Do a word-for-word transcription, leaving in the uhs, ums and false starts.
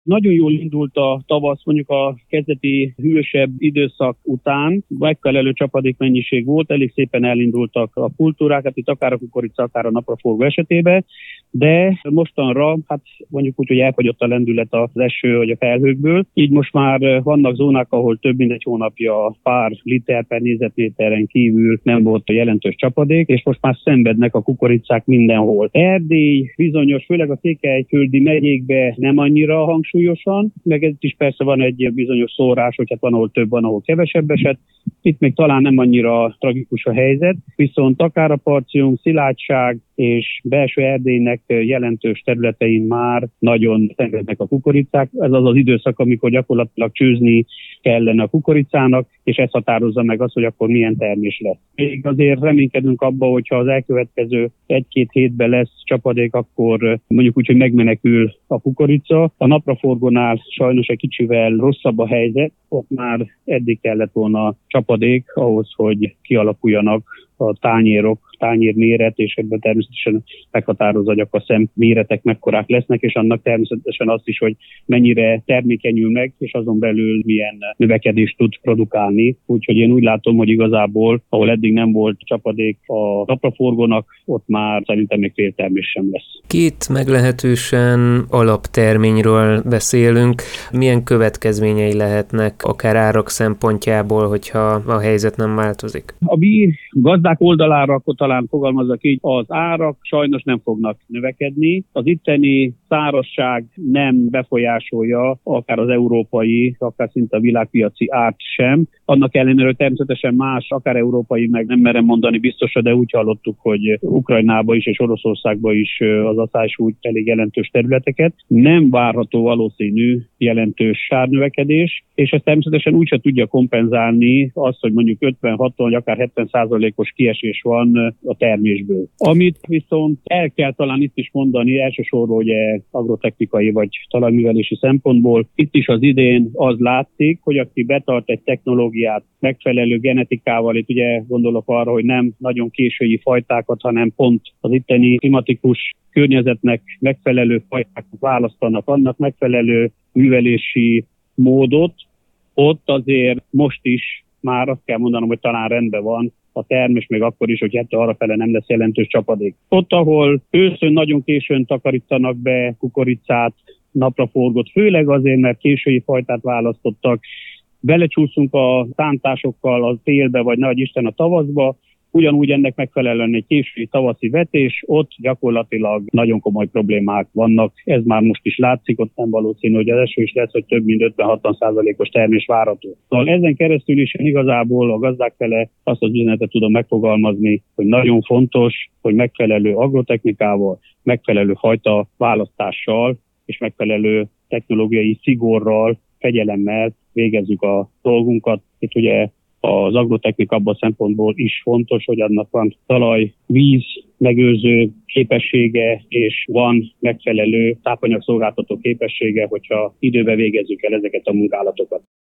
Nagyon jól indult a tavasz, mondjuk a kezdeti hűvösebb időszak után, megfelelő csapadékmennyiség volt, elég szépen elindultak a kultúrák, hát itt akár a kukorica, akár a napraforgó esetében, de mostanra, hát mondjuk úgy, hogy elfogyott a lendület az eső vagy a felhőkből, így most már vannak zónák, ahol több mint egy hónapja pár liter per négyzetméteren kívül nem volt a jelentős csapadék, és most már szenvednek a kukoricák mindenhol. Erdély bizonyos, főleg a székelyföldi megyékbe nem annyira hangsúlyosan, meg ez is persze van egy bizonyos szórás, hogy hát van, ahol több, van, ahol kevesebb eset. Itt még talán nem annyira tragikus a helyzet, viszont akár a parcium, szilágyság és belső Erdélynek jelentős területein már nagyon szenvednek a kukoricák. Ez az az időszak, amikor gyakorlatilag csőzni kellene a kukoricának, és ez határozza meg azt, hogy akkor milyen termés lesz. Még azért reménykedünk abba, hogyha az elkövetkező egy-két hétben lesz csapadék, akkor mondjuk úgy, hogy megmenekül a kukorica. A napraforgónál sajnos egy kicsivel rosszabb a helyzet, ott már eddig kellett volna csapadék ahhoz, hogy kialakuljanak a tányérok, tányérméret, és ebben természetesen meghatározza, hogy akkor a szem méretek mekkorák lesznek, és annak természetesen azt is, hogy mennyire termékenyül meg, és azon belül milyen növekedést tud produkálni. Úgyhogy én úgy látom, hogy igazából, ahol eddig nem volt csapadék a napraforgónak, ott már szerintem még féltermés sem lesz. Két meglehetősen alapterményről beszélünk. Milyen következményei lehetnek akár árak szempontjából, hogyha a helyzet nem változik? A mi gazdák oldalára akkor talán fogalmazzak így, az árak sajnos nem fognak növekedni. Az itteni szárazság nem befolyásolja akár az európai, akár szinte a világpiaci árt sem. Annak ellenére, hogy természetesen más, akár európai, meg nem merem mondani biztosan, de úgy hallottuk, hogy Ukrajnába is és Oroszországba is az aszály sújt elég jelentős területeket. Nem várható valószínű jelentős árnövekedés, és ez természetesen úgyse tudja kompenzálni azt, hogy mondjuk ötven-hatvan vagy akár hetven százalékos kiesés van a termésből. Amit viszont el kell talán itt is mondani, elsősorban ugye agrotechnikai vagy talajművelési szempontból, itt is az idén az látszik, hogy aki betart egy technológiát megfelelő genetikával, itt ugye gondolok arra, hogy nem nagyon késői fajtákat, hanem pont az itteni klimatikus környezetnek megfelelő fajtákat választanak, annak megfelelő művelési módot, ott azért most is már azt kell mondanom, hogy talán rendben van a termés, még akkor is, hogy ettől arrafele nem lesz jelentős csapadék. Ott, ahol őszön nagyon későn takarítanak be kukoricát, napraforgót, főleg azért, mert késői fajtát választottak, belecsúszunk a szántásokkal a télbe, vagy nagy Isten a tavaszba, ugyanúgy ennek megfelelően egy késői tavaszi vetés, ott gyakorlatilag nagyon komoly problémák vannak. Ez már most is látszik, ott nem valószínű, hogy az eső is lesz, hogy több mint ötven-hatvan százalékos termés várható. Szóval ezen keresztül is igazából a gazdák fele azt az üzenetet tudom megfogalmazni, hogy nagyon fontos, hogy megfelelő agrotechnikával, megfelelő fajta választással és megfelelő technológiai szigorral, fegyelemmel végezzük a dolgunkat. Itt ugye az agrotechnika abban a szempontból is fontos, hogy annak van talaj, víz megőrző képessége, és van megfelelő tápanyagszolgáltató képessége, hogyha időben végezzük el ezeket a munkálatokat.